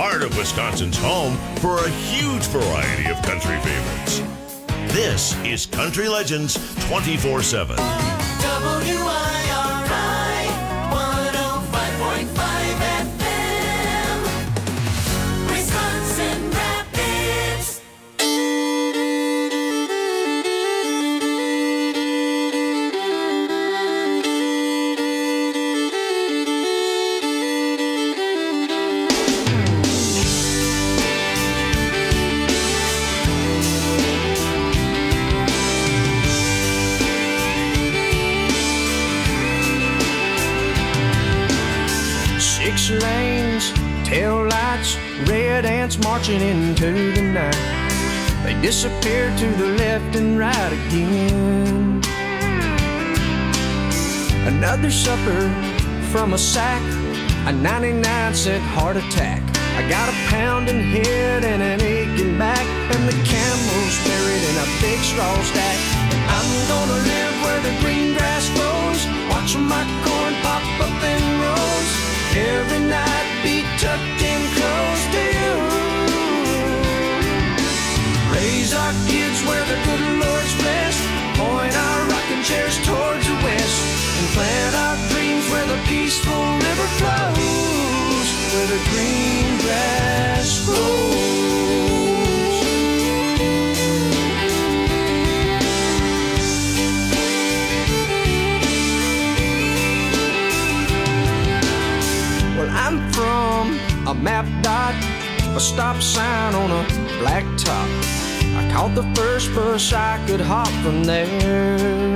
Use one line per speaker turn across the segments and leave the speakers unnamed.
heart of Wisconsin's home for a huge variety of country favorites. This is Country Legends 24/7.
WIRI 105.5 FM, Wisconsin Rapids.
Six lanes, tail lights, red ants marching into the night. They disappear to the left and right again. Another supper from a sack, a 99-cent heart attack. I got a pounding head and an aching back, and the camel's buried in a big straw stack. I'm gonna live where the green grass grows, watching my corn pop up in rows. Every night be tucked in close to you. Raise our kids where the good Lord's blessed. Point our rocking chairs towards the west. And plant our dreams where the peaceful river flows, where the green grass grows. Well, I'm from a map dot, a stop sign on a black top. I caught the first bus I could hop from there.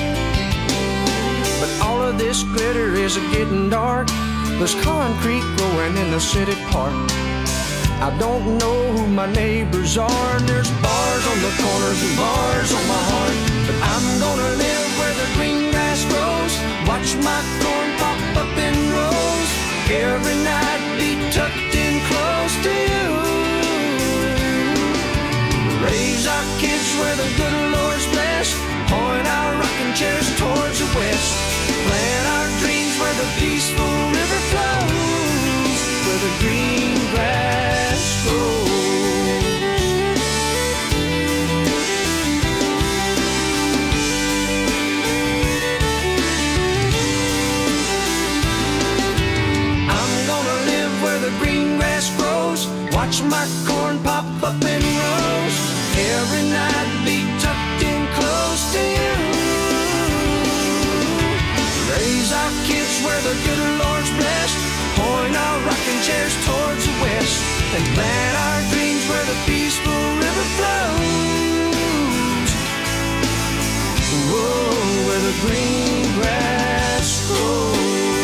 But all of this glitter is getting dark. There's concrete growing in the city park. I don't know who my neighbors are, and there's bars on the corners and bars on my heart. But I'm gonna live where the green grass grows, watch my corn pop up in rows. Every night be tucked in close to you. Raise our kids where the good Lord's blessed. Point our rocking chairs towards the west. Plant our dreams where the peaceful river flows, where the green grass grows. Watch my corn pop up in rows. Every night be tucked in close to you. Raise our kids where the good Lord's blessed. Point our rocking chairs towards the west. And plant our dreams where the peaceful river flows. Whoa, where the green grass grows.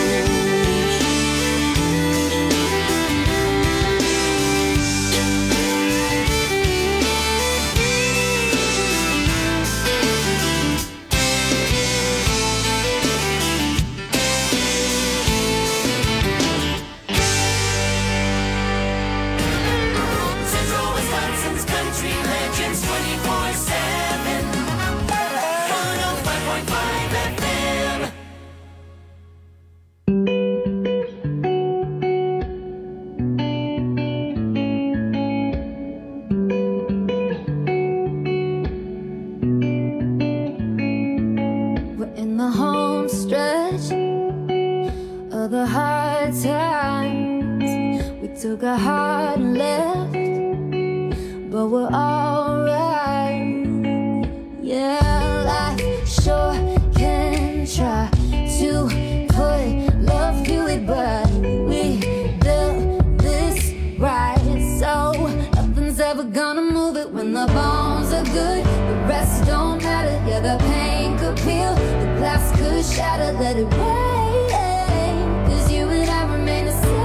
Took a hard left, but we're alright. Yeah, life sure can try to put love to it, but we built this right, so nothing's ever gonna move it. When the bones are good, the rest don't matter. Yeah, the pain could peel, the glass could shatter. Let it rain, 'cause you and I remain the same.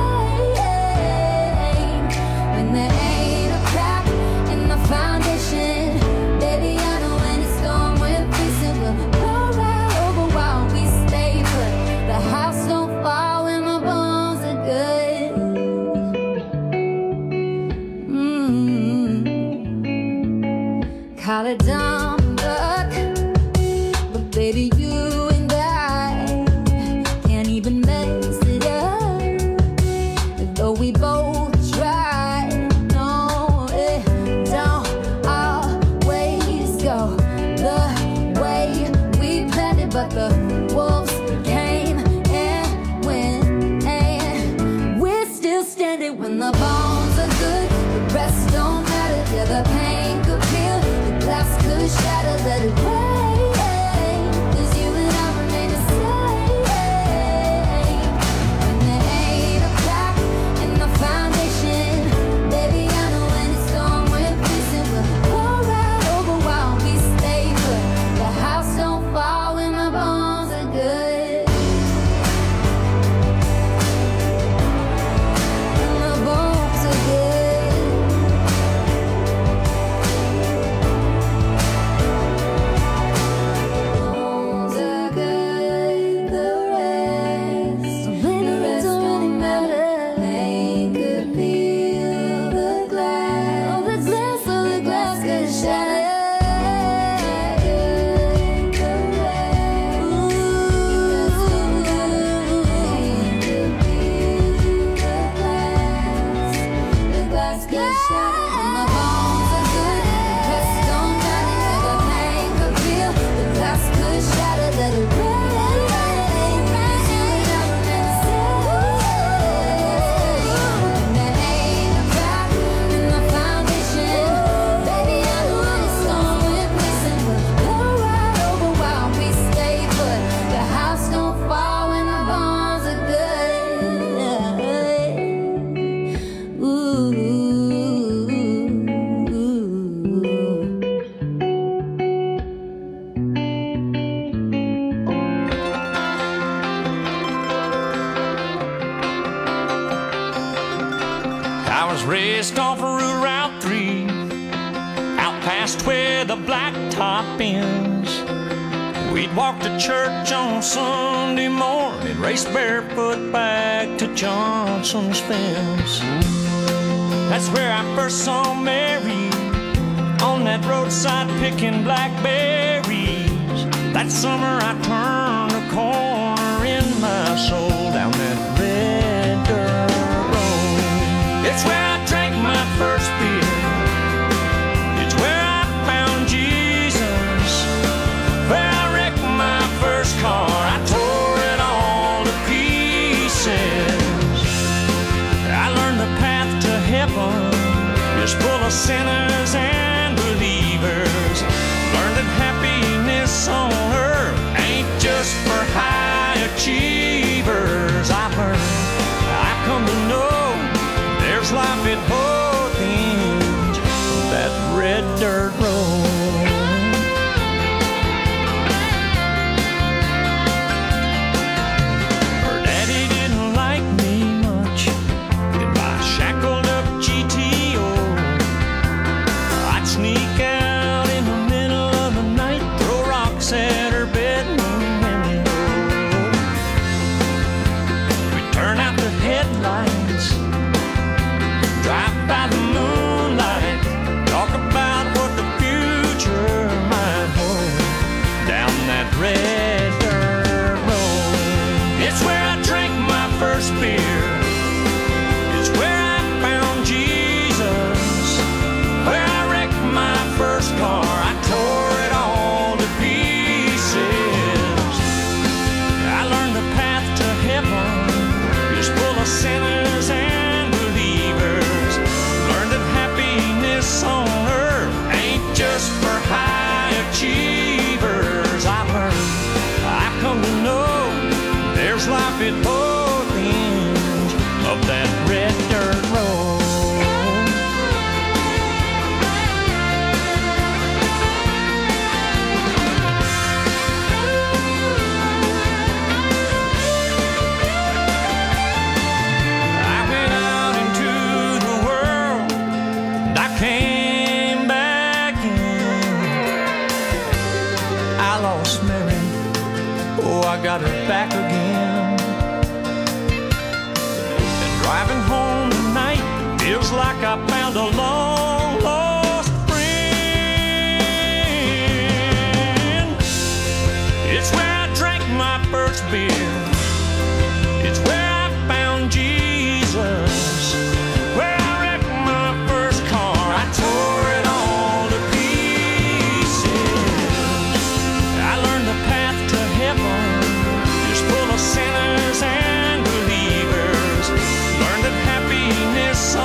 There ain't a crack in the foundation. Baby, I know when it's storm we're facing, we'll blow right over while we stay put. The house don't fall when my bones are good. Call it dumb luck, but baby, you and I can't even mess it up. Though we both try, the bones are good, the rest don't matter. Yeah, the pain could peel, the glass could shatter. Let it rain, 'cause you and I remain the same. When there ain't a crack in the foundation, baby, I know when it's gone, we're missing. We'll go right over while we stay put. The house don't fall when the bones are good. When the bones are good. Bones are good, the rest don't matter. Pain could peel the glass. Oh, the glass could shatter.
I was raised off of Route 3, out past where the blacktop ends. We'd walk to church on Sunday morning, race barefoot back to Johnson's fence. That's where I first saw Mary, on that roadside picking blackberries. That summer I turned a corner in my soul down that red dirt road. It's where I drank my first beer. It's where I found Jesus. Where I wrecked my first car. I tore it all to pieces. I learned the path to heaven is full of sinners and believers. Learned that happiness on earth ain't just for high achievers. I've come to know there's life at both ends of that red dirt road. Her daddy didn't like me much in my shackled up GTO. I'd sneak out in the middle of the night, throw rocks at her bedroom window. We'd turn out the headlights, drive by the moonlight, talk about what the future might hold down that red dirt road. It's where I drank my first beer. It's where I found Jesus. Where I wrecked my first car. I tore it all to pieces. I learned the path to heaven is full of sinners and believers. Learned that happiness on earth ain't just for high achievers. I've come to know there's life at both ends of that red dirt road. I went out into the world and I came back in. I lost Mary, oh, I got her back again. And driving home tonight feels like I found a long lost friend. It's where I drank my first beer. It's where I found Jesus. Where I wrecked my first car. I tore it all to pieces. I learned the path to heaven is full of sinners and believers. Learned that happiness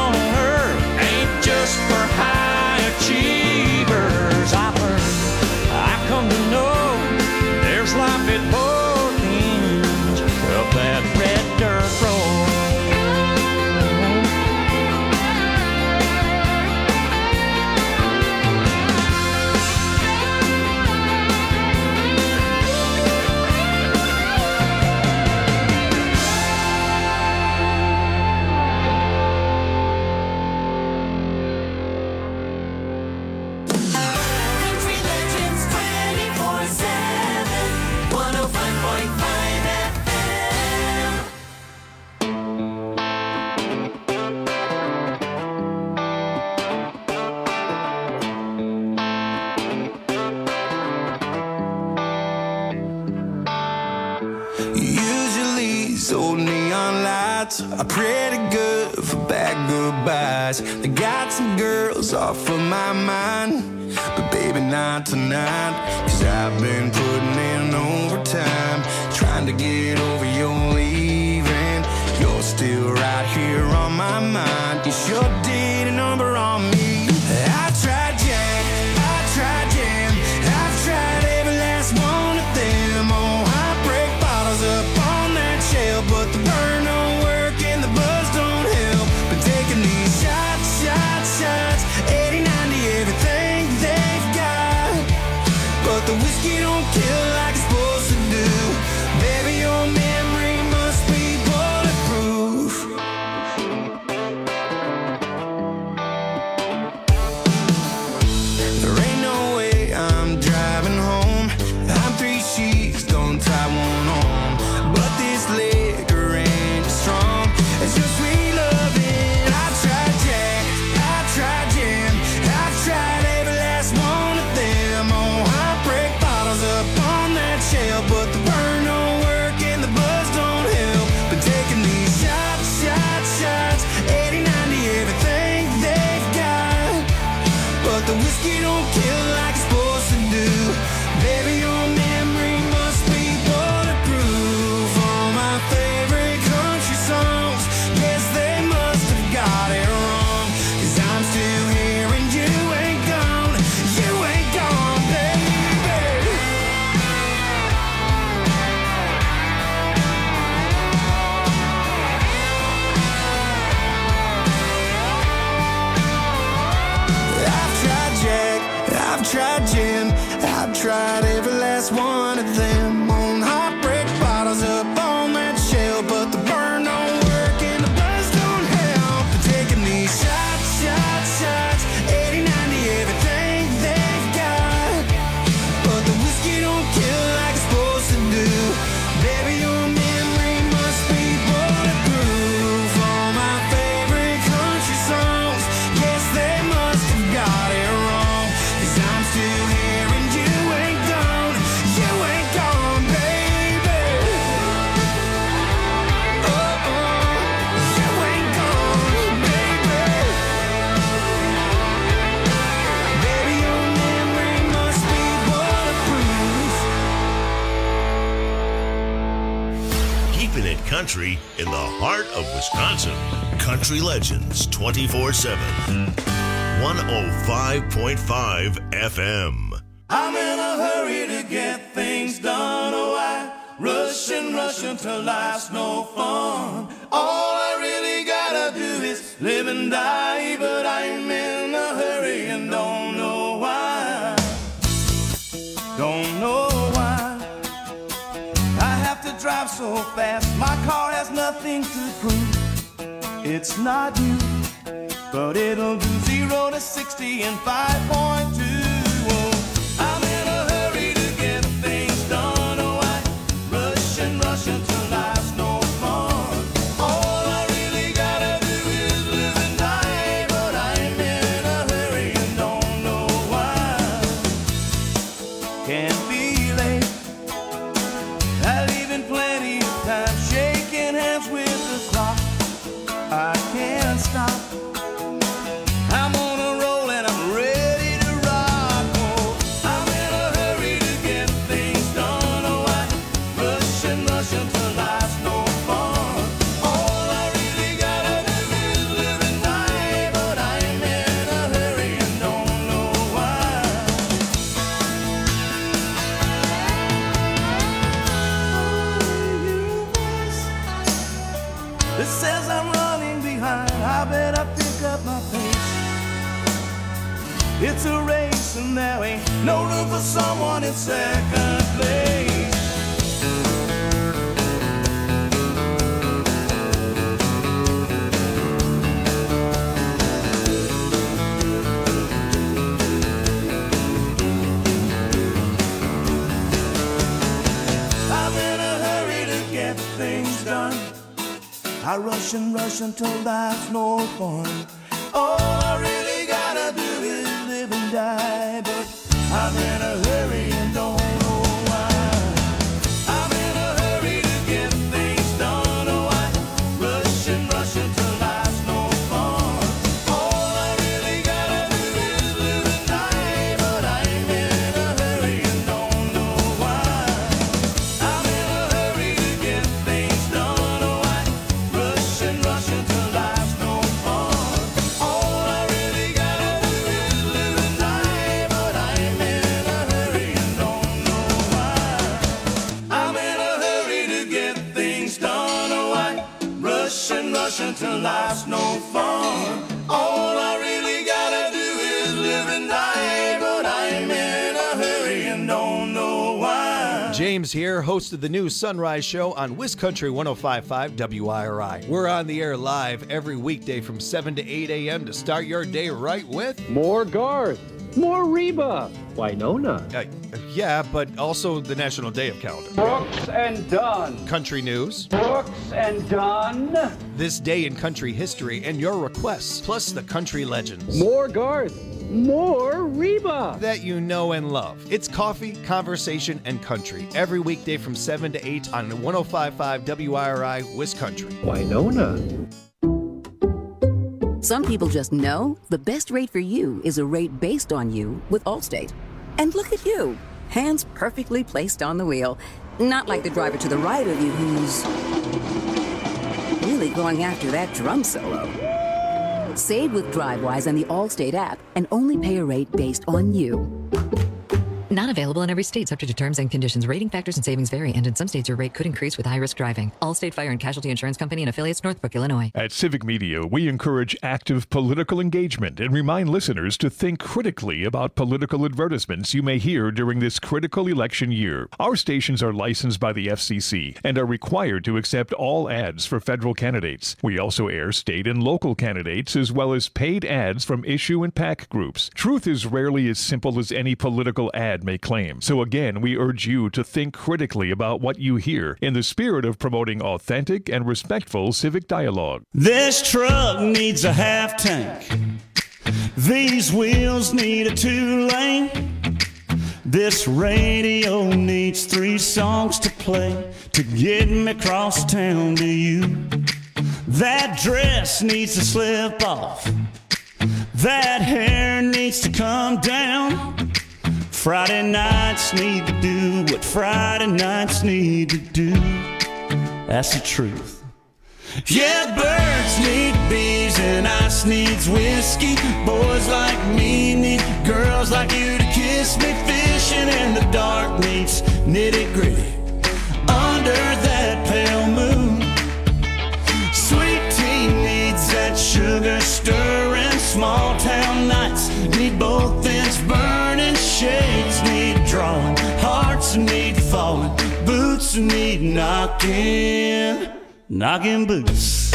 are pretty good for bad goodbyes. I got some girls off of my mind, but baby not tonight. Cause I've been putting in overtime, trying to get over your leaving. You're still right here on my mind. You sure did a number on me. I tried Jack, I tried Jam, I've tried every last one of them. Oh, heartbreak bottles up on that shelf, but the burn don't work and the buzz don't help. Been taking these shots, shots, shots, 80, 90, everything they've got, but the whiskey don't kill like it's supposed to do. Baby, your memory must be bulletproof. There ain't no way I'm driving home. I'm 3 sheets, don't tie one on, but this liquor ain't as strong as your sweet loving. I tried Jack, I tried Jam, I've tried every last one of them. Oh, heartbreak bottles up on that shelf, but the burn don't work and the buzz don't help. Been taking these shots, shots, shots, 80, 90, everything they've got, but the whiskey don't kill like it's supposed to do. Baby, your memory must be bulletproof. All my favorite country songs, yes, they must have got it wrong. Cause I'm still here and you ain't gone, baby. I've tried Jack, I've tried Jim, I've tried every last one of them. On heartbreak bottles up on that shelf, but the burn don't work and the buzz don't help. They're taking these shots, shots, shots, 80, 90, everything they've got, but the whiskey don't kill like it's supposed to do. Baby, your memory must be bulletproof. All my favorite country songs, yes, they must have got it wrong. Cause I'm still here and you ain't gone, baby. Oh, you ain't gone, baby. Baby, your memory must be bulletproof.
Keeping it country in the heart of Wisconsin. Country Legends 24/7. 105.5 FM.
I'm in a hurry to get things done. Oh, I rush and rush until life's no fun. All I really gotta do is live and die, but I'm in a hurry and don't know why. Don't know why I have to drive so fast. My car has nothing to prove. It's not new, but it'll do 0 to 60 in 5.2. Oh, I'm in a hurry to get things done. Oh, I rush and rush until life's no fun. All I really gotta do is live and die, but I'm in a hurry and don't know why. Can't be late, I leave in plenty of time, shaking hands with the clock. I can't stop. I'm on a roll and I'm ready to rock. Oh, I'm in a hurry to get things done. Oh, I rush and rush until life's no fun. All I really gotta do is live and die, but I'm in a hurry and don't know why. It says I'm running behind, I better pick up my pace. It's a race and there ain't no room for someone in second place. I'm in a hurry to get things done. I rush and rush until life's no fun. All I really gotta do is live and die, but I'm in a hurry and don't know why. I'm in a hurry to get things done. Oh, I rush and All I really gotta do is live at night, but I'm in a hurry and don't know why.
James here, host of the new Sunrise Show on WisCountry 105.5 WIRI. We're on the air live every weekday from 7 to 8 a.m. to start your day right with...
More Garth. More Reba. Winona.
Yeah, but also the National Day of Calendar.
Brooks and Dunn.
Country news.
Brooks and Dunn.
This day in country history and your requests, plus the country legends.
More Garth. More Reba.
That you know and love. It's coffee, conversation, and country. Every weekday from 7 to 8 on 105.5 WIRI, WisCountry.
Winona.
Some people just know the best rate for you is a rate based on you with Allstate. And look at you, hands perfectly placed on the wheel. Not like the driver to the right of you who's really going after that drum solo. Save with DriveWise and the Allstate app and only pay a rate based on you.
Not available in every state, subject to terms and conditions. Rating factors and savings vary, and in some states your rate could increase with high-risk driving. Allstate Fire and Casualty Insurance Company and affiliates, Northbrook, Illinois.
At Civic Media, we encourage active political engagement and remind listeners to think critically about political advertisements you may hear during this critical election year. Our stations are licensed by the FCC and are required to accept all ads for federal candidates. We also air state and local candidates as well as paid ads from issue and PAC groups. Truth is rarely as simple as any political ad may claim. So again, we urge you to think critically about what you hear in the spirit of promoting authentic and respectful civic dialogue.
This truck needs a half tank. These wheels need a 2-lane. This radio needs 3 songs to play to get me across town to you. That dress needs to slip off. That hair needs to come down. Friday nights need to do what Friday nights need to do. That's the truth. Yeah, birds need bees and ice needs whiskey. Boys like me need girls like you to kiss me. Fishing in the dark needs nitty gritty under that pale moon. Sweet tea needs that sugar stirring. Small town nights need both ends burning. Shades need drawing, hearts need falling, boots need knocking, knocking boots,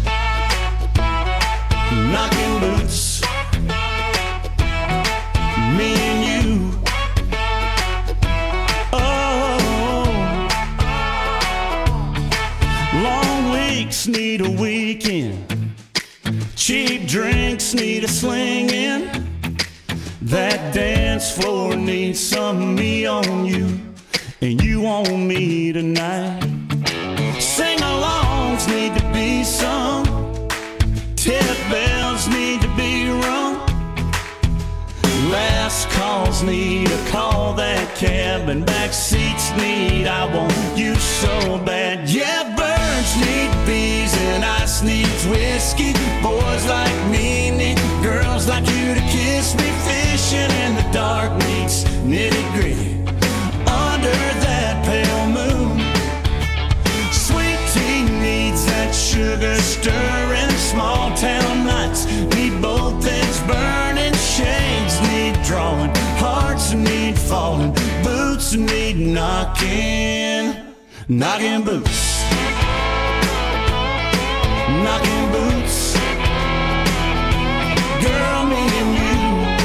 knocking boots. Me and you. Oh, long weeks need a weekend. Cheap drinks need a slinging. That dance floor needs some me on you, and you on me tonight. Sing-alongs need to be sung. Tip bells need to be rung. Last calls need a call that cab, and back seats need I want you so bad. Yeah, birds need bees and ice needs whiskey. Boys like me need girls like you to kiss me. Fishing in the dark needs nitty gritty under that pale moon. Sweet tea needs that sugar stirring. Small town nights need both ends burning. Shades need drawing, hearts need falling, boots need knocking, knocking boots, knocking boots. Girl, me and you.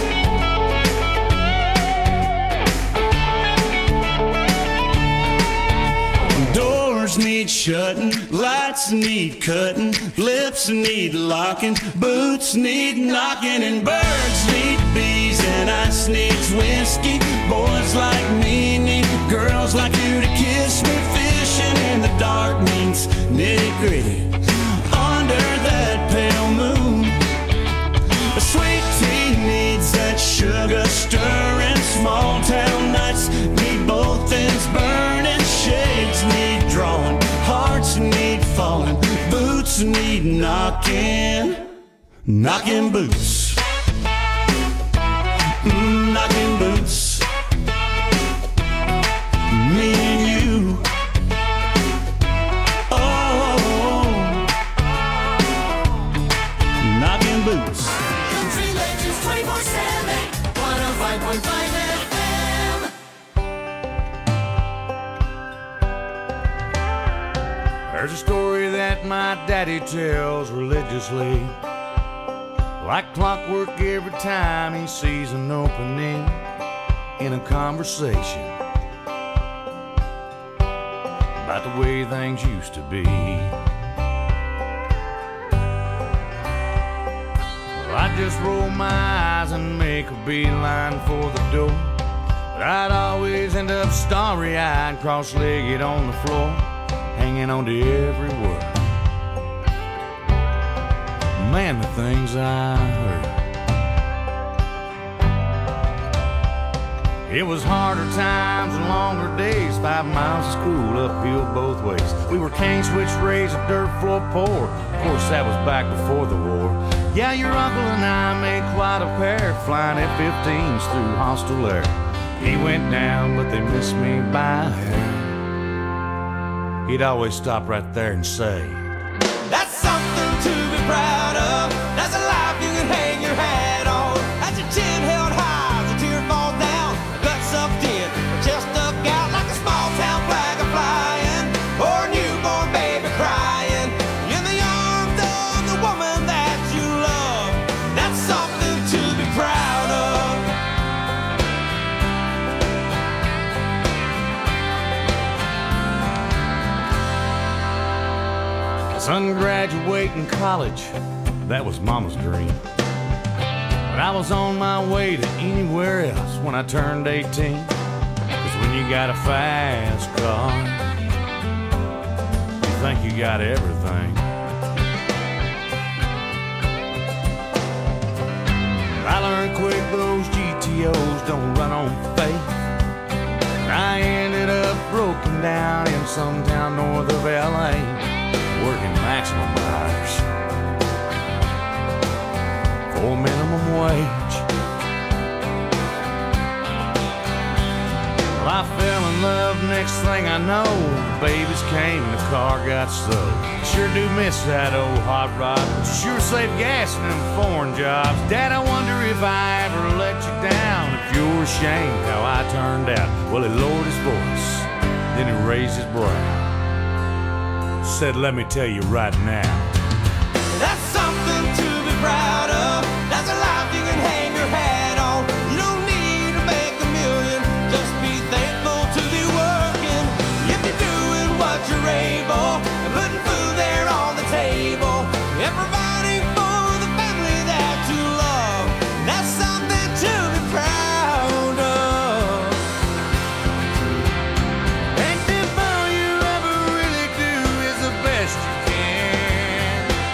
Doors need shutting, lights need cutting, lips need locking, boots need knocking, and birds need bees and ice needs whiskey. Boys like me need girls like you to kiss me. Fishing in the dark means nitty gritty under that pale moon. A sweet tea needs that sugar stirring. Small town nights need both ends burning. Shades need drawing, hearts need falling, boots need knocking, knocking boots, knocking boots. Me and you. Oh, knocking rocking boots.
Country Legends 24/7, 105.5 FM.
There's a story that my daddy tells religiously, like clockwork every time he sees an opening in a conversation about the way things used to be. Well, I'd just roll my eyes and make a beeline for the door, but I'd always end up starry-eyed, cross-legged on the floor, hanging on to every word. Man, the things I heard. It was harder times and longer days, 5 miles of school uphill both ways. We were cane switch raised, a dirt floor poor. Of course, that was back before the war. Yeah, your uncle and I made quite a pair, flying F-15s through hostile air. He went down, but they missed me by a hair. He'd always stop right there and say, "That's something to be proud of. That's a life you can hang your hat on. That's your chin held high, the tear falls down, gut sucked in, chest stuck out like a small town flag a flying, or a newborn baby crying in the arms of the woman that you love. That's something to be proud of." Son graduating college, that was Mama's dream. But I was on my way to anywhere else when I turned 18. 'Cause when you got a fast car, you think you got everything. I learned quick those GTOs don't run on faith. I ended up broken down in some town north of LA, working maximum hours for minimum wage. Well, I fell in love, next thing I know, babies came and the car got stowed. Sure do miss that old hot rod, but you sure save gas in them foreign jobs. Dad, I wonder if I ever let you down, if you're ashamed how I turned out. Well, he lowered his voice, then he raised his brow, said, "Let me tell you right now, that's something to be proud of. That's a life you can hang your hat on. You don't need to make a million, just be thankful to be working. If you're doing what you're able, and putting food there on the table, and providing for the family that you love, that's something to be proud of. And if all you ever really do is the best you can,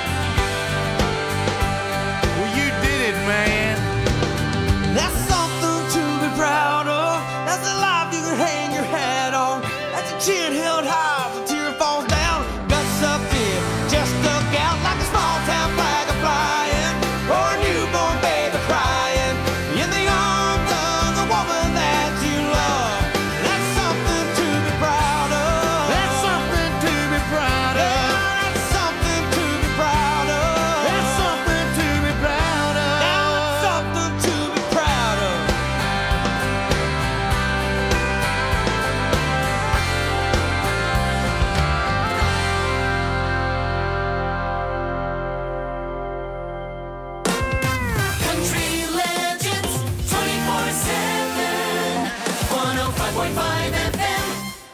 well, you did it, man. That's something to be proud of. That's a life you can hang your hat on. That's a chin held high, the tear falls down, gut sucked in, chest stuck out like a small town flag a flying, or a newborn baby crying in the arms of the woman that you love. That's something to be proud of. That's something to be proud of. That's something to be proud of. That's something to be proud of. That's something to be proud of.
Country Legends 24/7, 105.5 FM.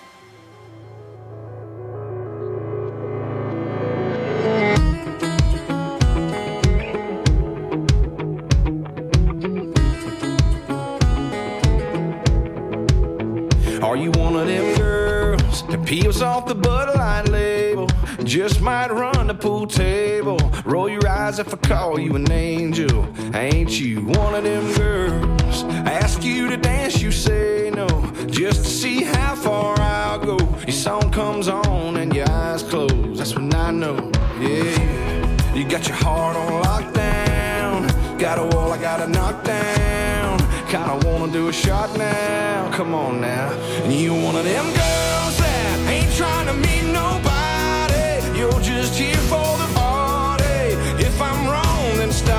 Are you one of them girls that peels off the Bud Light label? Just might run the pool table. Roll your eyes if I call you an angel. Ain't you one of them girls? Ask you to dance, you say no, just to see how far I'll go. Your song comes on and your eyes close, that's when I know, yeah. You got your heart on lockdown. Got a wall I gotta knock down. Kinda wanna do a shot now. Come on now. And you one of them girls that ain't trying to meet nobody. You're just here for the party. If I'm wrong, then stop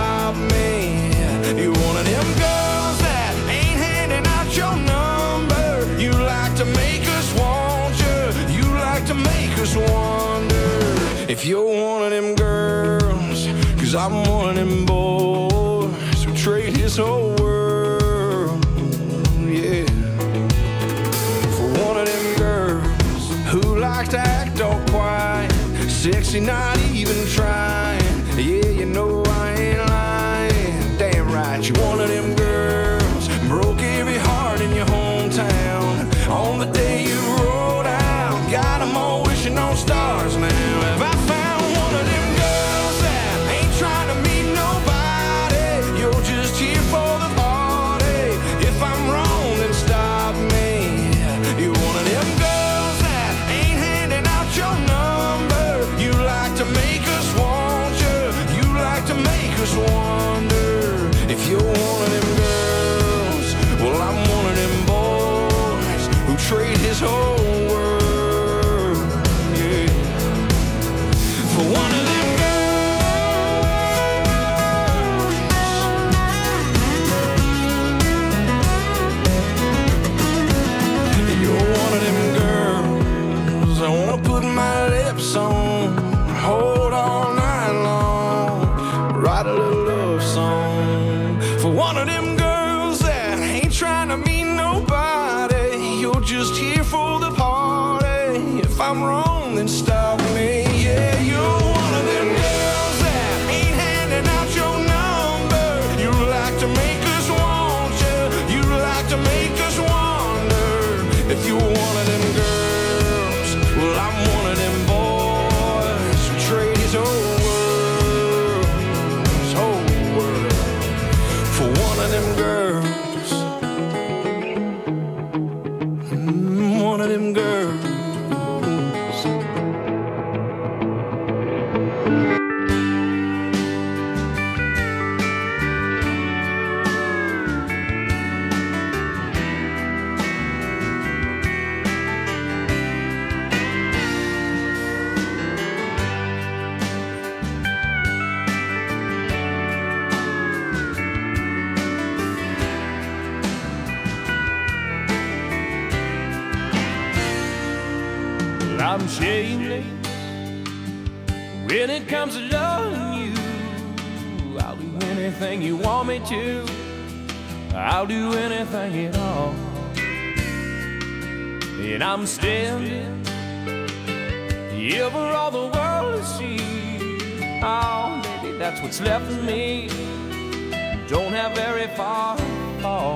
I'm one of them boys who trade his whole world, yeah, for one of them girls who likes to act all quiet, sexy, not even trying. Yeah, you know I ain't lying. Damn right, you're one of them girls broke every heart in your hometown on the day you rolled out. Got them all wishing on stars now. Have I found one of them girls that ain't trying to meet nobody? You're just here for the party. If I'm wrong, then stop me. You're one of them girls that ain't handing out your number. You like to make us want you. You like to make us wonder if you're one of them girls. Well, I'm one of them boys who trade his whole world, yeah, for one of them girls. You're one of them girls I wanna put my lips on, hold all night long, write a little love song for one of them girls that ain't trying to meet nobody. You're just here for the party. If I'm wrong, then stop me. Yeah, you're one of them girls that ain't handing out your number. You like to make us want you. You like to make us wonder if you're one of them girls. Well, I'm one of them boys who trade his whole world for one of them girls. One of them girls.
I'm shameless when it comes to loving you. I'll do anything you want me to. I'll do anything at all. And I'm standing here for all the world to see. Oh, baby, that's what's left of me. Don't have very far to fall.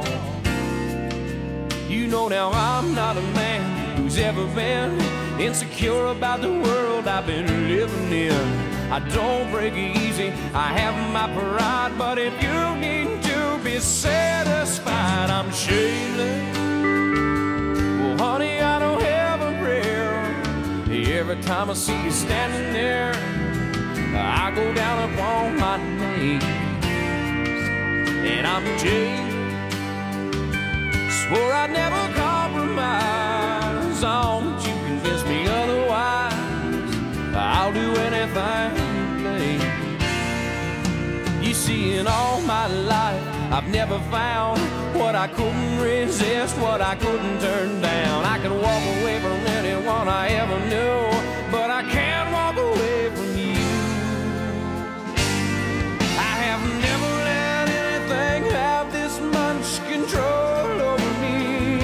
You know now I'm not a man who's ever been insecure about the world I've been living in. I don't break easy, I have my pride, but if you need to be satisfied, I'm shameless. Well, honey, I don't have a prayer. Every time I see you standing there, I go down upon my knees. And I'm jaded, swore I'd never compromise on, but you convince me otherwise. I'll do anything you please. You see, in all my life, I've never found what I couldn't resist, what I couldn't turn down. I can walk away from anyone I ever knew, but I can't walk away from you. I have never let anything have this much control over me.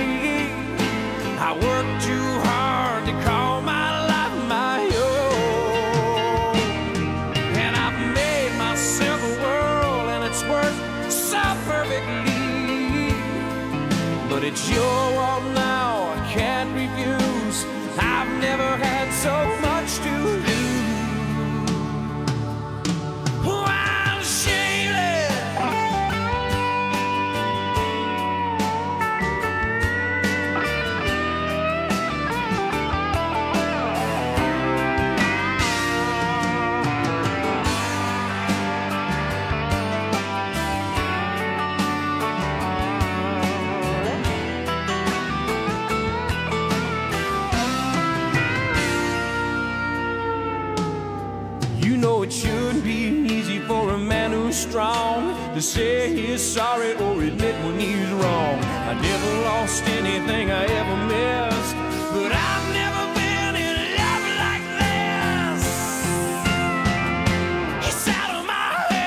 I work too hard to call my life my own, and I've made myself a world, and it's worked so perfectly. But it's your world now, I can't refuse. I've never had so much to lose. Oh, I'm shameless. You know it shouldn't be easy for a man who's strong to say he's sorry or admit when he's wrong. I never lost anything I ever missed, but I've never been in love like this. It's out of my head.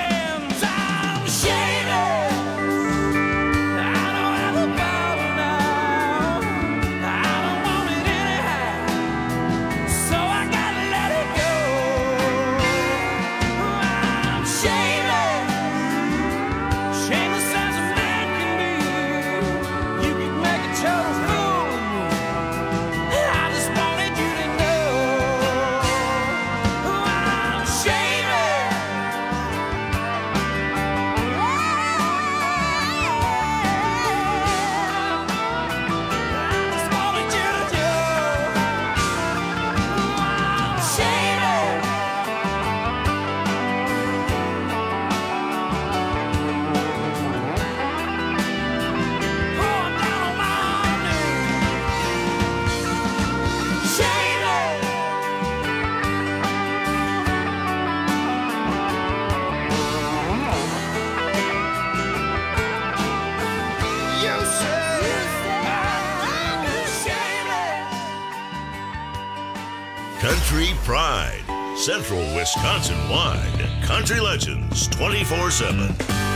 Country Pride. Central Wisconsin-wide. Country Legends 24/7.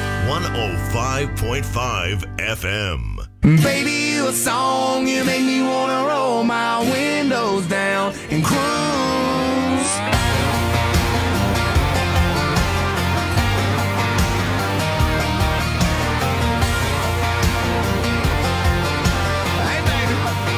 105.5 FM.
Baby, you a song, you make me wanna roll my windows down and cruise. Hey, baby.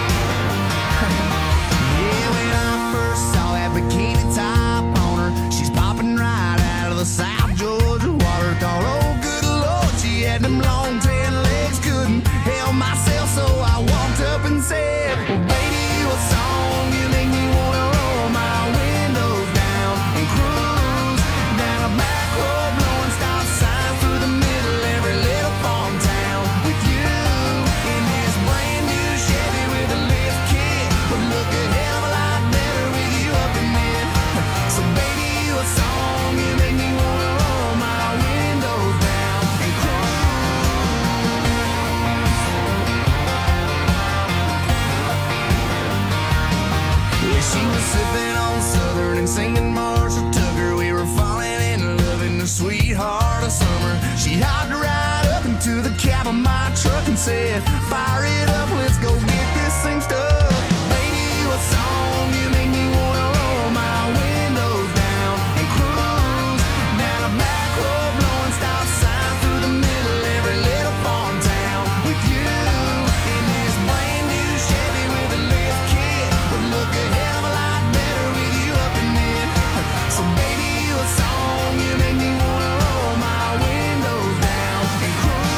Yeah, when I first saw that bikini top on her, she's popping right out of the South Georgia water. Thought, oh, good Lord, she had them long tan legs, couldn't help myself, so I walked up and said, well, baby, you a song, you make me wanna roll my windows down and cruise down a back road, blowing stop signs through the middle of every little farm town with you in this brand new Chevy with a lift kit, would look a hell of a lot better with you up in it. So baby, you a song, you make me wanna roll my windows down and cruise. Yeah, she was sipping on Southern and singing Marshall Tucker. We were falling in love in the sweetheart of summer. She hopped right up into the cab of my truck and said, fire it up, let's go get this thing stuck. Baby, you a song, you make me wanna roll my windows down and cruise down a back road, blowing stop signs through the middle of every little farm town with you in this brand new Chevy with a lift kit, would look a hell of a lot better with you up in it. So baby, you a song, you make me wanna roll my windows down and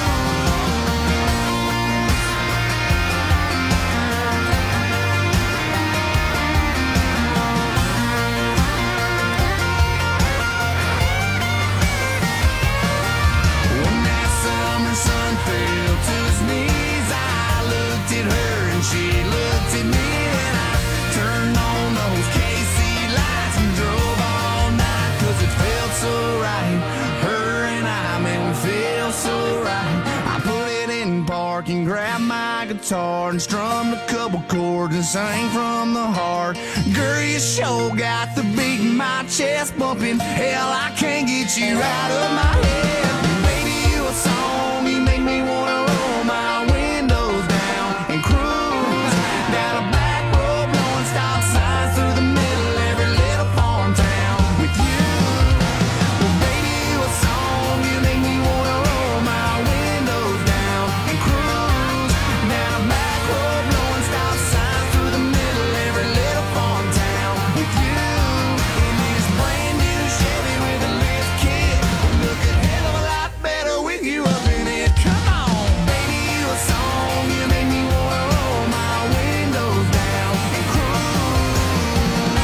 when that summer sun fell to his knees, I looked at her and she looked at me, and I turned on those KC lights and drove all night, 'cause it felt so right. Her and I, man, we feel so right. I put it in park and grabbed my guitar and strummed a couple chords and sang from the heart. Girl, you sure got the beat in my chest bumping. Hell, I can't get you out of my head. Baby, you a song, you make me wanna roll my windows down and cruise down a back road, blowing stop signs through the middle of every little farm town with you. Well, baby, you a song, you make me wanna roll my windows down and cruise down a back road, blowing stop signs through the middle of every little farm town with you in this brand new Chevy with a lift kit, would look a hell of a lot better with you up in it. Come on, baby, you a song, you make me wanna roll my windows down and cruise.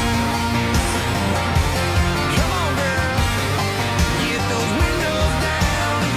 Come on, girl, get those windows down and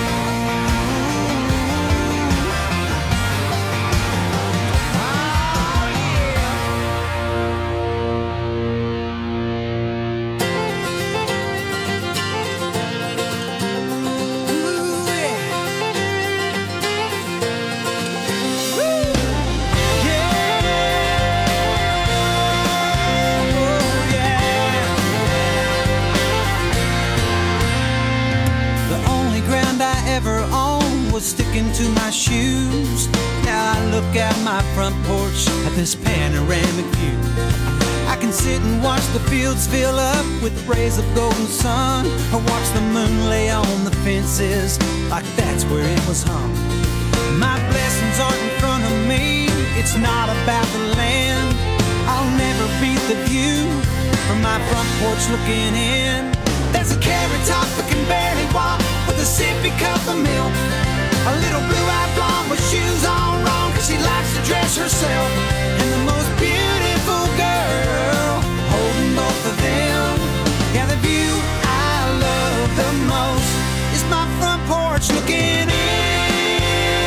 The only ground I ever owned was sticking to my shoes. Now I look out my front porch at this panoramic view. I can sit and watch the fields fill up with rays of golden sun, or watch the moon lay on the fences like that's where it was hung. My blessings aren't in front of me, it's not about the land. I'll never beat the view from my front porch looking in. There's a carrot top that can barely walk with a sippy cup of milk. A little blue-eyed blonde with shoes on wrong, 'cause she likes to dress herself. And the most beautiful girl holding both of them. Yeah, the view I love the most is my front porch looking in.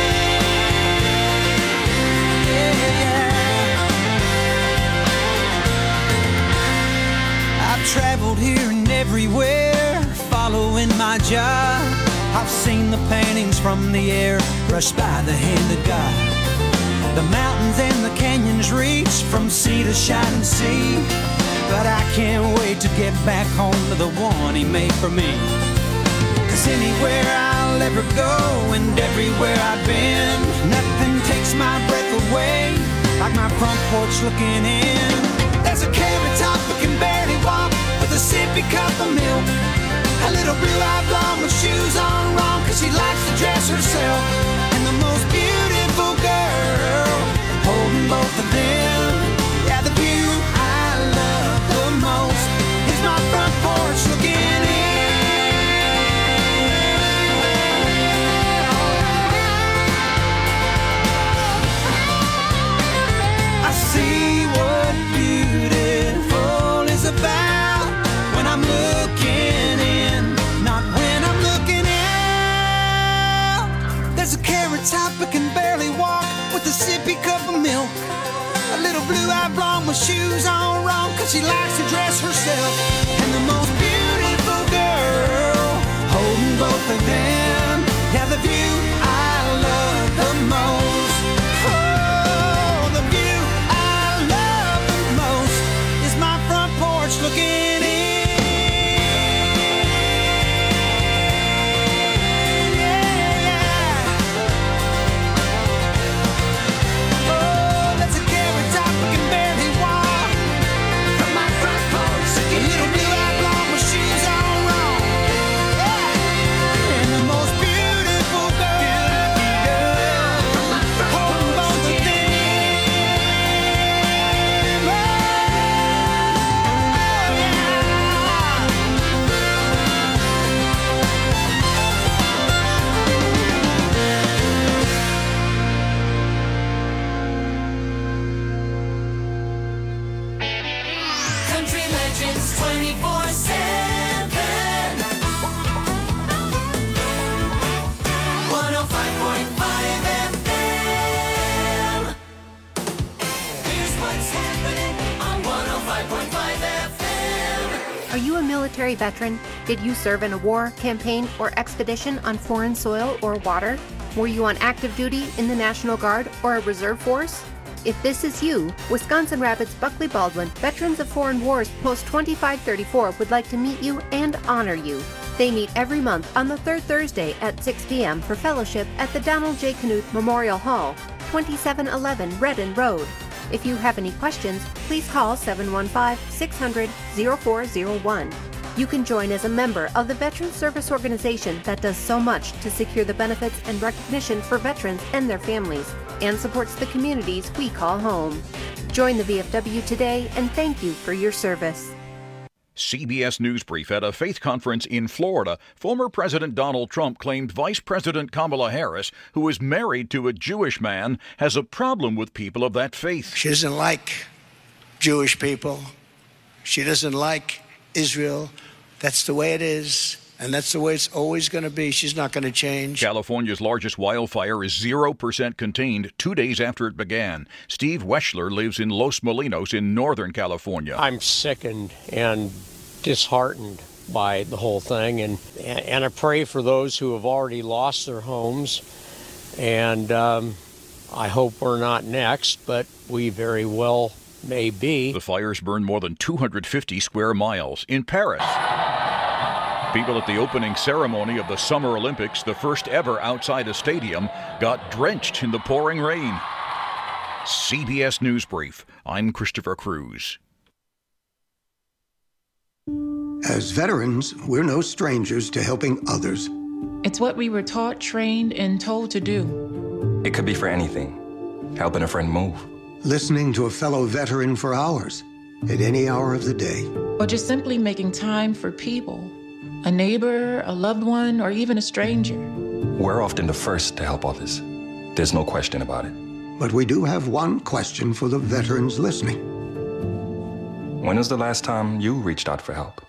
Yeah. I've traveled here and everywhere, following my job. I've seen the paintings from the air brushed by the hand of God. The mountains and the canyons reach from sea to shining sea.
but I can't wait to get back home to the one he made for me. 'Cause anywhere I'll ever go and everywhere I've been, nothing takes my breath away like my front porch looking in. There's a carrot top that can barely walk with a sippy cup of milk. A little blue-eyed blonde with shoes on wrong 'cause she likes to dress herself. And the most beautiful girl holding both of them. Yeah, the view I love the most is my front porch looking in. I see what beautiful is about when I'm looking in, not when I'm looking out. There's a carrot top that can barely walk with a sippy cup of milk. A little blue-eyed blonde with shoes on wrong 'cause she likes to dress herself. And the most beautiful girl holding both of them. Yeah, the view I love the most. Oh, the view I love the most is my front porch looking in.
Country Legends 24/7. 105.5 FM. Here's what's happening on 105.5 FM.
Are you a military veteran? Did you serve in a war, campaign, or expedition on foreign soil or water? Were you on active duty in the National Guard or a reserve force? If this is you, Wisconsin Rapids Buckley Baldwin Veterans of Foreign Wars Post 2534 would like to meet you and honor you. They meet every month on the third Thursday at 6 p.m. for fellowship at the Donald J. Knuth Memorial Hall, 2711 Redden Road. If you have any questions, please call 715-600-0401. You can join as a member of the Veterans Service Organization that does so much to secure the benefits and recognition for veterans and their families, and supports the communities we call home. Join the VFW today, and thank you for your service.
CBS News Brief. At a faith conference in Florida, former President Donald Trump claimed Vice President Kamala Harris, who is married to a Jewish man, has a problem with people of that faith.
She doesn't like Jewish people. She doesn't like Israel. That's the way it is, and that's the way it's always going to be. She's not going to change.
California's largest wildfire is 0% contained 2 days after it began. Steve Weschler lives in Los Molinos in Northern California.
I'm sickened and disheartened by the whole thing, and I pray for those who have already lost their homes, and I hope we're not next, but we very well may be.
The fires burned more than 250 square miles. In Paris, people at the opening ceremony of the Summer Olympics, the first ever outside a stadium, got drenched in the pouring rain. CBS News Brief. I'm Christopher Cruz.
As veterans, we're no strangers to helping others.
It's what we were taught, trained, and told to do.
It could be for anything. Helping a friend move.
Listening to a fellow veteran for hours, at any hour of the day.
Or just simply making time for people. A neighbor, a loved one, or even a stranger.
We're often the first to help others. There's no question about it.
But we do have one question for the veterans listening.
When was the last time you reached out for help?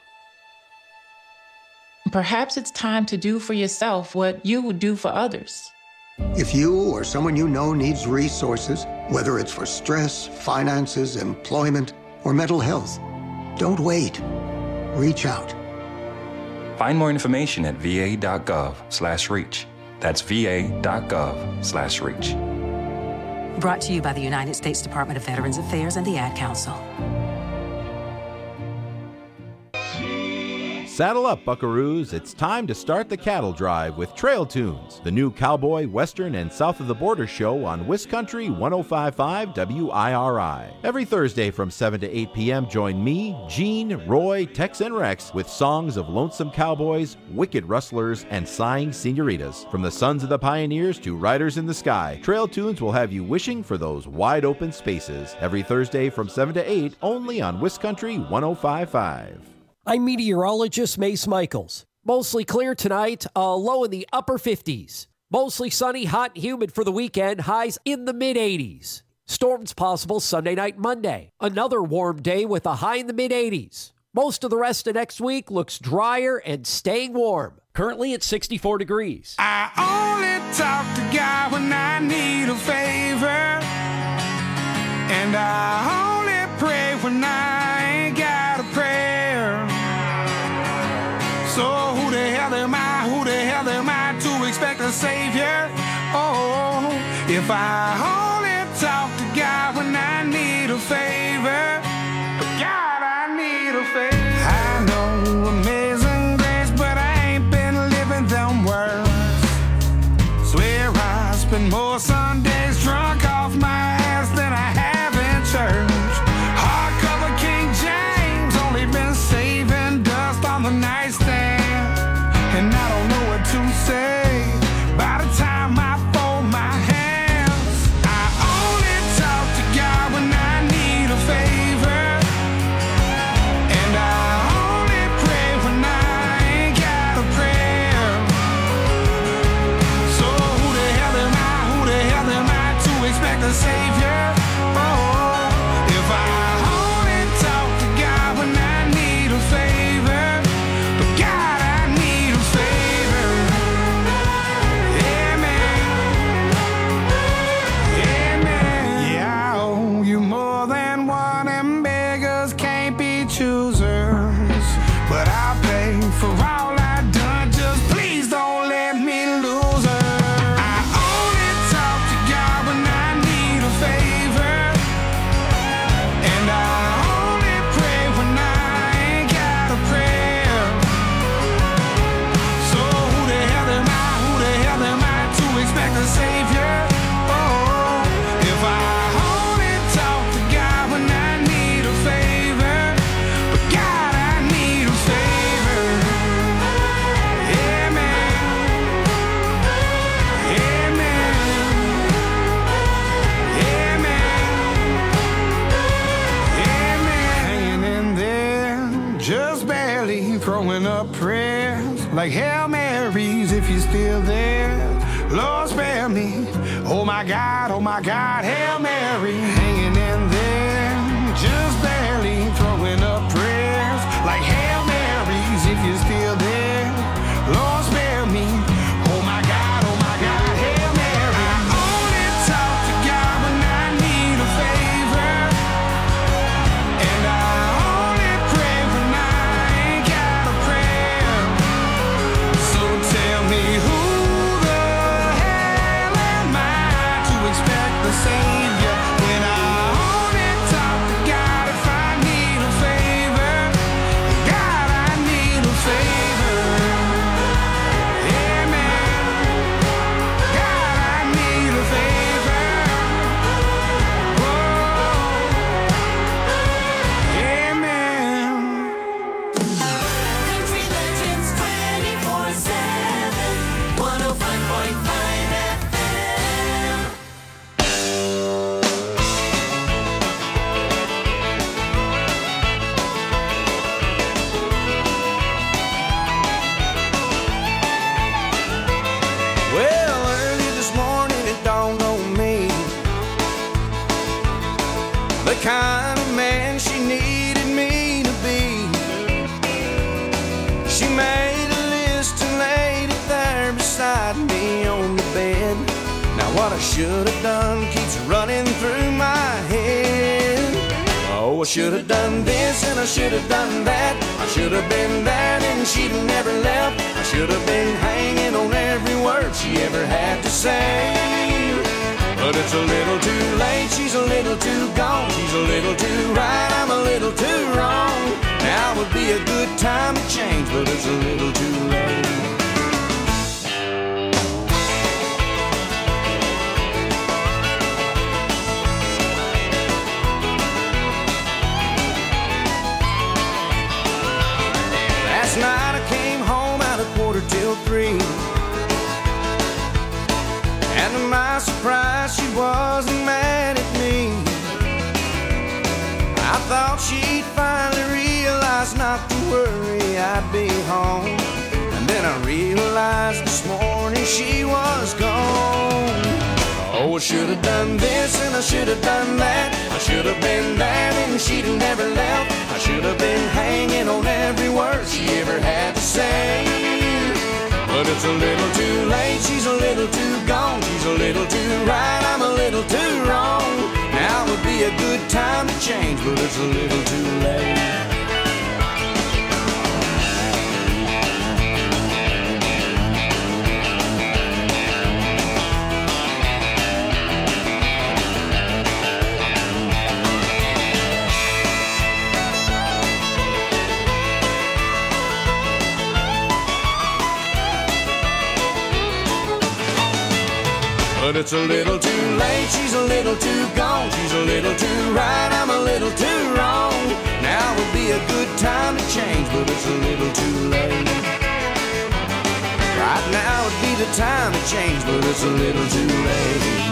Perhaps it's time to do for yourself what you would do for others.
If you or someone you know needs resources, whether it's for stress, finances, employment, or mental health, don't wait. Reach out.
Find more information at va.gov/reach. That's va.gov/reach.
Brought to you by the United States Department of Veterans Affairs and the Ad Council. Saddle up, buckaroos. It's time to start the cattle drive with Trail Tunes, the new cowboy, western, and south of the border show on Wiscountry 105.5 WIRI. Every Thursday from 7 to 8 p.m., join me, Gene, Roy, Tex, and Rex with songs of lonesome cowboys, wicked rustlers, and sighing senoritas. From the sons of the pioneers to riders in the sky, Trail Tunes will have you wishing for those wide open spaces. Every Thursday from 7 to 8, only on Wiscountry 105.5.
I'm meteorologist Mace Michaels. Mostly clear tonight, low in the upper 50s. Mostly sunny, hot and humid for the weekend, highs in the mid-80s. Storms possible Sunday night, Monday. Another warm day with a high in the mid-80s. Most of the rest of next week looks drier and staying warm. Currently at 64 degrees.
I only talk to God when I need a favor, and I only pray when I ain't got a prayer. So who the hell am I to expect a savior? Oh, if I only talk to God when I need a favor, God, I need a favor. I know amazing grace, but I ain't been living them words. Swear I spend more Sundays drunk off my ass than I have in church. Hardcover King James, only been saving dust on the nightstand, and I don't know what to say by the time I fold my hands. I only talk to God when I need a favor, and I only pray when I ain't got a prayer. So who the hell am I to expect a savior? Oh, if I only talk to God when I need a favor, but God, I need a favor. Amen. Amen. Yeah, I owe you more than one, and beggars can't be choosers. But I'll pay for all I've done, just please don't let me lose her. I only talk to God when I need a favor, and I only pray when I ain't got a prayer. So who the hell am I to expect a savior? Oh, if I only talk to God when I need a favor, but God, I need a favor. Amen. Amen. Amen. Hanging in there, just barely throwing up prayers like Hail Marys if you're still there. Lord, spare me. Oh my God, Hail Mary. Hanging in there, just barely throwing up prayers like Hail Marys if you're still there. Lord, spare me. Oh my God, Hail Mary. I only talk to God when I need a favor, and I only pray when I ain't got a prayer. So tell me who the hell am I to expect the savior when I only talk to God if I need a favor? God, I need a favor. Amen. God, I need a favor. Whoa. Amen.
Country Legends 24/7, 105.5 FM.
Well, early this morning it dawned on me the kind of man she needed me to be. She made a list and laid it there beside me on the bed. Now what I should have done keeps running through my head. Oh, I should have done this and I should have done that. I should have been there and she'd have never left. I should have been hanging on every word she ever had to say. But it's a little too late, she's a little too gone. She's a little too right, I'm a little too wrong. Now
Now would be a good time to change, but it's a little too late. Last night I came home at 2:45. And to my surprise, she wasn't mad at me. I thought she'd finally realize not to worry, I'd be home. And then I realized this morning she was gone. Oh, I should have done this and I should have done that. I should have been there and she'd have never left. I should have been hanging on every word she ever had to say. But it's a little too late, she's a little too gone. She's a little too right, I'm a little too wrong. Now would be a good time to change, but it's a little too late. But it's a little too late, she's a little too gone. She's a little too right, I'm a little too wrong. Now would be a good time to change, but it's a little too late. Right now would be the time to change, but it's a little too late.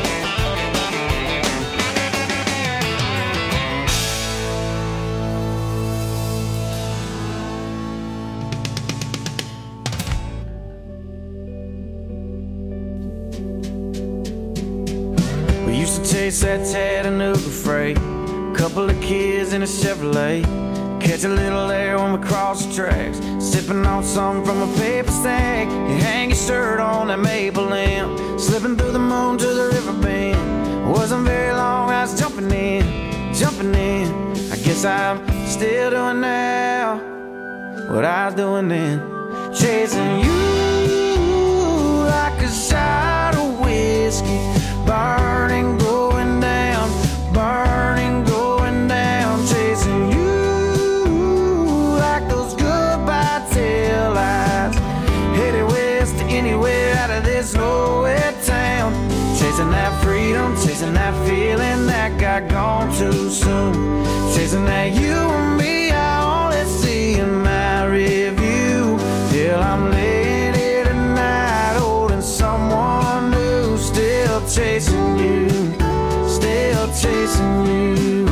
Used to chase that Chattanooga freight, couple of kids in a Chevrolet, catch a little air when we cross the tracks, sipping on something from a paper stack. You hang your shirt on that maple limb, slipping through the moon to the river bend. Wasn't very long, I was jumping in. I guess I'm still doing now what I was doing then, chasing you like a shot of whiskey. Burning, going down, burning, going down, chasing you like those goodbye tail lights. Headed west to anywhere out of this nowhere town. Chasing that freedom, chasing that feeling that got gone too soon. Chasing that you and me, I only see in my review. Till I'm laying here tonight, holding someone new, still chasing you, still chasing you.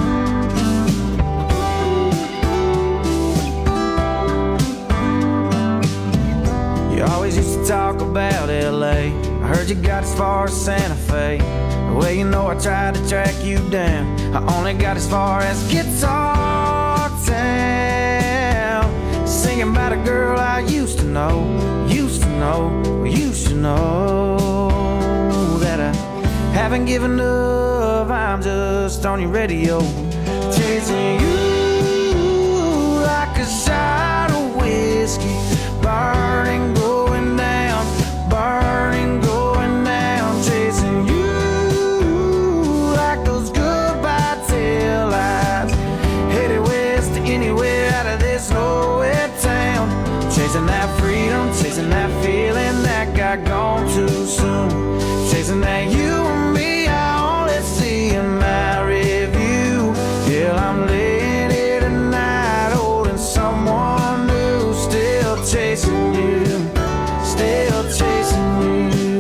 You always used to talk about LA. I heard you got as far as Santa Fe. Well, you know I tried to track you down. I only got as far as Guitar Town. Singing about a girl I used to know, that I haven't given up. I'm just on your radio, chasing you like a shot of whiskey. Burning, going down, burning, going down, chasing you like those goodbye tail lights. Headed west to anywhere out of this nowhere town. Chasing that freedom, chasing that feeling that got gone too soon. Chasing that you and me, I only see in my review. Till I'm laying here tonight, holding someone new, still chasing you, still chasing you.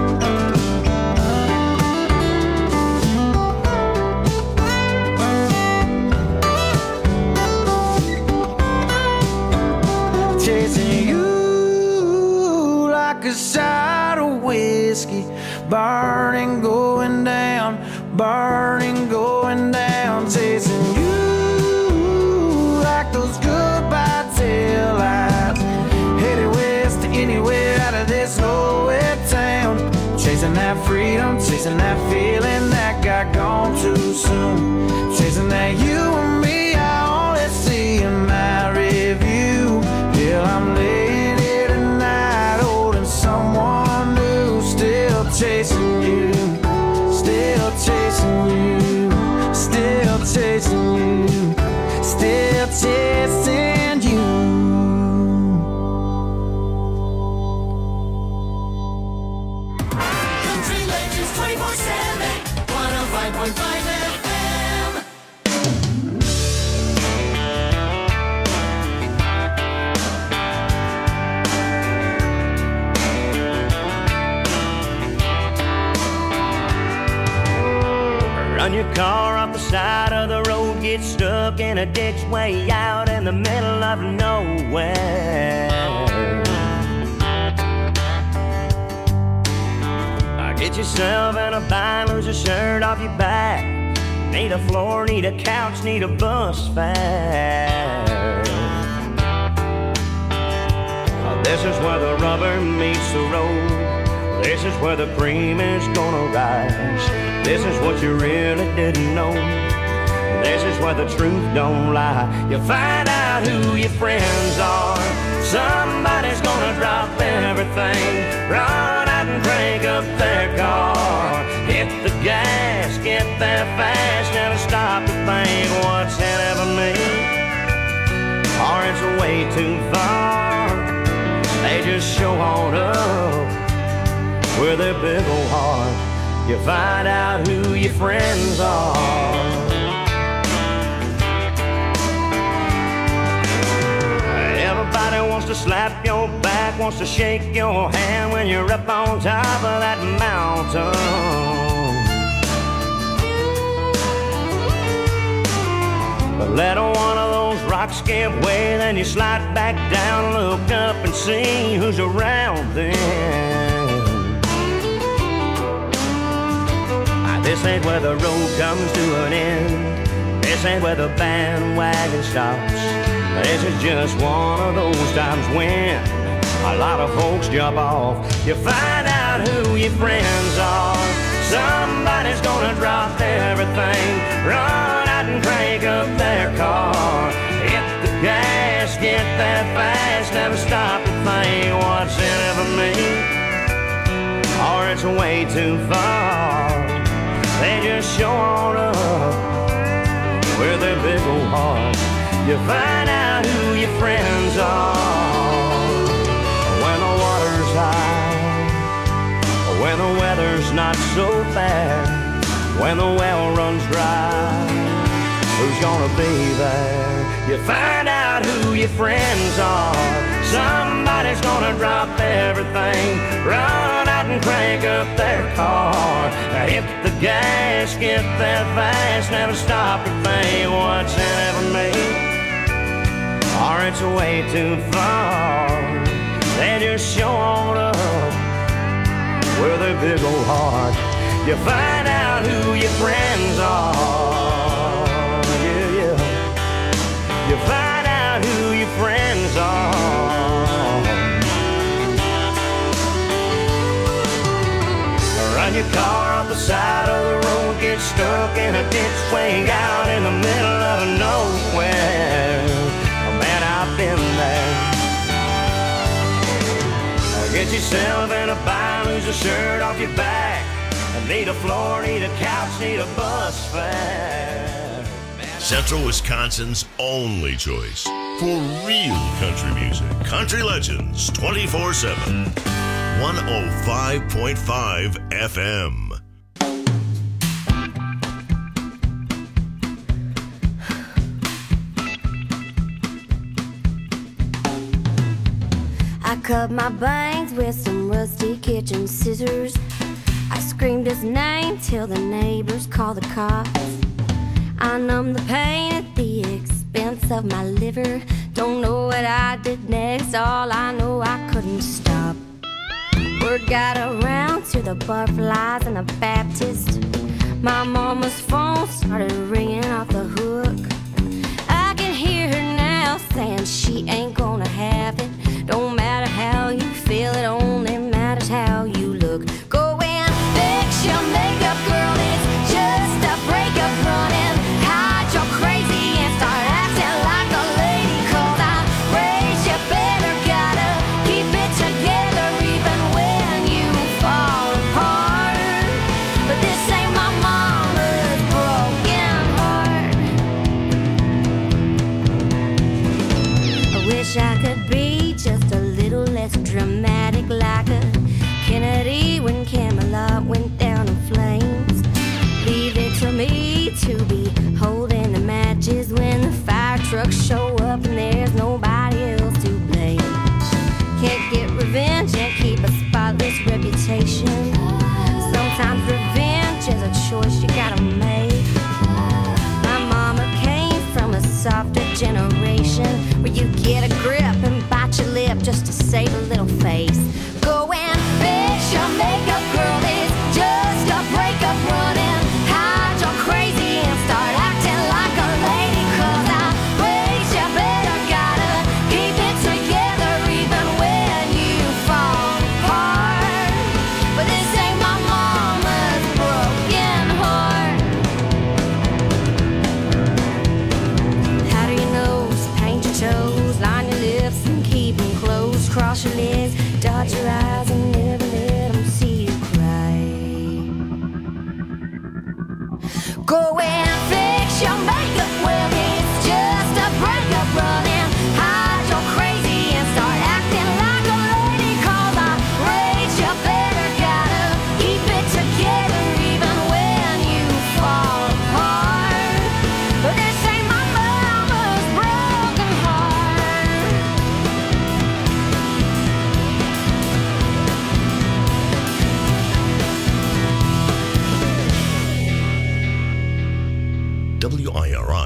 Chasing you like a shot of whiskey. Burning, going down, burning, going down, chasing you like those goodbye tail lights. Headed west to anywhere out of this nowhere town. Chasing that freedom, chasing that feeling that got gone too soon. Chasing that you and me, I only see in my review. Till I'm laying here tonight, holding someone new, still chasing you, still chasing you, still chasing you, still chasing you.
105.5 FM.
Run your car off the side of the road, get stuck in a ditch way out in the middle of nowhere. Get yourself in a bind, lose a shirt off your back. Need a floor, need a couch, need a bus fare. This is where the rubber meets the road. This is where the cream is gonna rise. This is what you really didn't know. This is where the truth don't lie. You find out who your friends are. Somebody's gonna drop everything, run out and crank up their car. Hit the gas, get there fast, never stop to think what's in it for me, or it's way too far. They just show on up with their big old heart. You find out who your friends are. Everybody wants to slap your back, wants to shake your hand when you're up on top of that mountain. But let one of those rocks give way, then you slide back down, look up and see who's around then. This ain't where the road comes to an end. This ain't where the bandwagon stops. This is just one of those times when a lot of folks jump off. You find out who your friends are. Somebody's gonna drop everything, run out and crank up their car. Hit the gas, get there fast, never stop to think what's in it for me, or it's way too far. They just show on up with their big old heart. You find out who your friends are when the water's high, when the weather's not so bad, when the well runs dry. Who's gonna be there? You find out who your friends are. Somebody's gonna drop everything, run out and crank up their car. Hit the gas, get there fast, never stop to think what's in it for me, or it's way too far. They just show on up with their big old heart. You find out who your friends are. Yeah, yeah. You find out who your friends are. Run your car off the side of the road, get stuck in a ditch way out in the middle of nowhere. Man, I've been there. Get yourself in a bind, lose a shirt off your back. Need a floor, need a couch, need a bus fare.
Central Wisconsin's only choice for real country music. Country Legends 24/7. 105.5 FM.
I cut my bangs with some rusty kitchen scissors. I screamed his name till the neighbors called the cops. I numbed the pain at the expense of my liver. Don't know what I did next, all I know I couldn't stop. Word got around to the Barflies and the Baptist. My mama's phone started ringing off the hook. I can hear her now saying she ain't gonna have it. Don't matter how you feel, it only matters how you look. Go and fix your makeup, girl, it's just a breakup. Running, hide your crazy and start acting like a lady. 'Cause I raised you better, gotta keep it together even when you fall apart. But this ain't my mama's broken heart. I wish I could be just a little less dramatic, like a Kennedy when Kennedy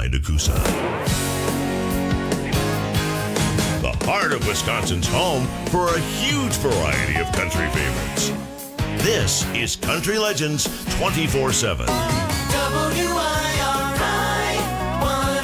by Nakusa. The heart of Wisconsin's home for a huge variety of country favorites. This is Country Legends 24/7.
WIRI.